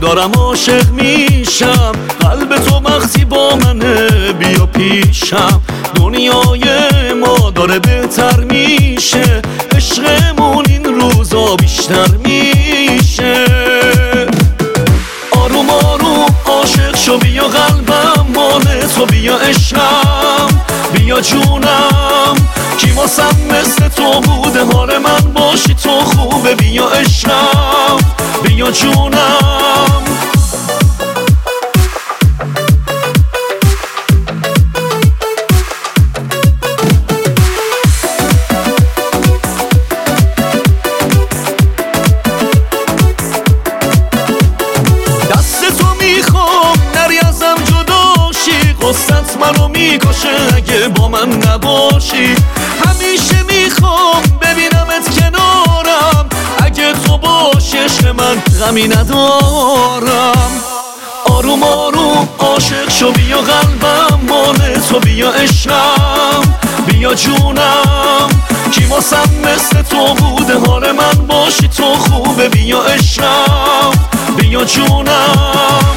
دارم عاشق میشم، قلب تو وقتی با منه بیا پیشم. دنیای ما داره بهتر میشه، عشقمون این روزا بیشتر میشه. آروم آروم عاشق شو بیا قلبم مال تو، بیا عشقم بیا جونم، کی واسم مثل تو بوده حال من باشی تو خوبه. بیا عشقم بیا جونم. دست تو میخوام نری ازم جداشی، قصت منو میکشه اگه با من نباشی. همیشه میخوام ببینمت کنارم، اگه تو باشی عشق من غمی ندارم. آروم آروم عاشق شو بیا قلبم مال تو، بیا عشقم بیا جونم، کی واسم مثل تو بوده حال من باشی تو خوبه. بیا عشقم بیا جونم.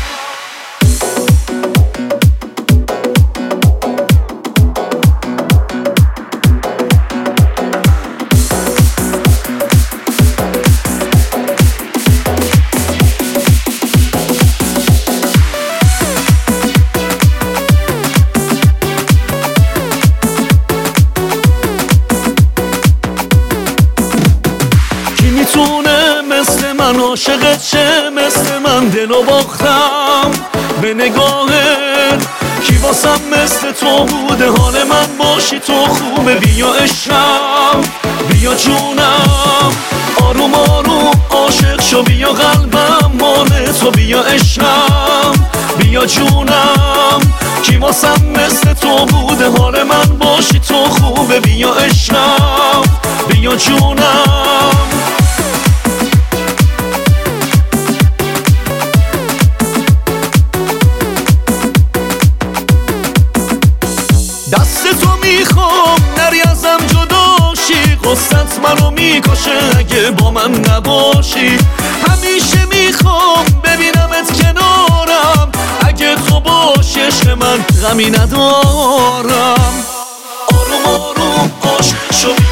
میتونه مثل من عاشقت شه، مثل من دلو باختم به نگاهت، کی واسم مثل تو بوده حال من باشی تو خوبه. بیا عشقم بیا جونم. آروم آروم عاشق شو بیا قلبم مال تو، بیا عشقم بیا جونم، کی واسم مثل تو بوده حال من باشی تو خوبه. بیا عشقم بیا جونم. دست تو میخوام نری ازم جداشی، قصت منو میکشه اگه با من نباشی. همیشه میخوام ببینمت کنارم، اگه تو باشی عشق من غمی ندارم. آروم آروم عاشق شو